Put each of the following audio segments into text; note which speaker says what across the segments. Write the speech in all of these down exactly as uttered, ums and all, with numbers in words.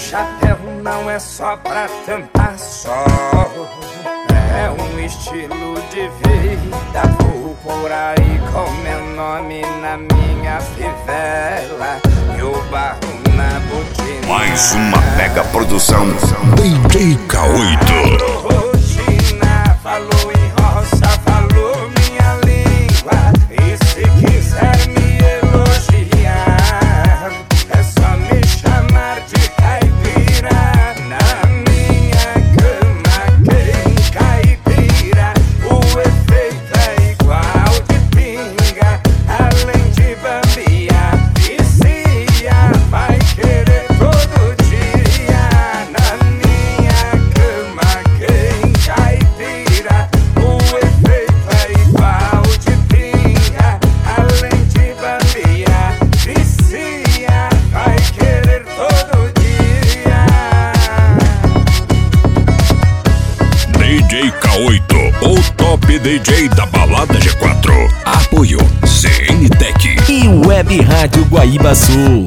Speaker 1: chapéu não é só pra tampar sol, é um estilo de vida. Vou por aí com meu nome na minha fivela e o barro na botina.
Speaker 2: Mais uma mega produção D J K oito.
Speaker 1: Falou rotina, falou em roça, falou minha língua. E se quiser me elogiar, é só me chamar de caipira. Na minha cama quem caipira, o efeito é igual de pinga. Além de bambiar, vicia, vai querer todo dia. Na minha cama quem caipira, o efeito é igual de pinga. Além de bambiar, vicia, vai querer todo dia.
Speaker 2: D J K oito, o top D J da balada G quatro. Apoio C N Tech
Speaker 3: e Web Rádio Guaíba Sul.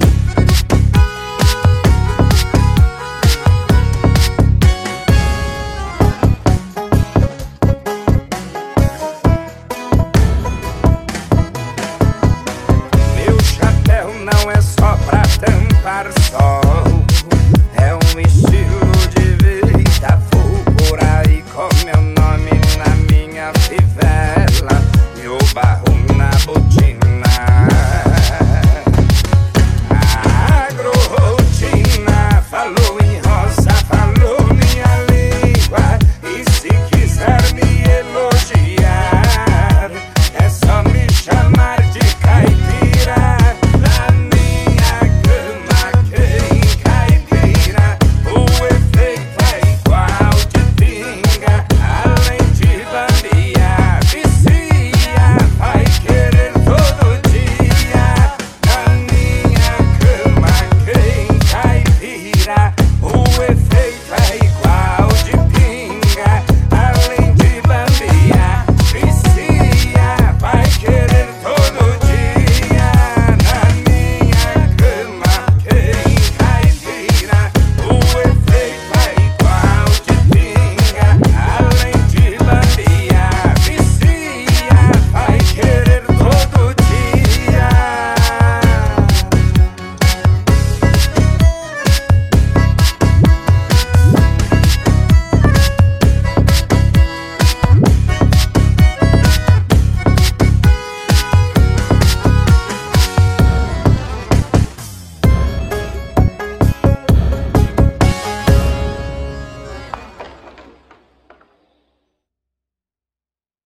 Speaker 1: Meu chapéu não é só pra tampar sol,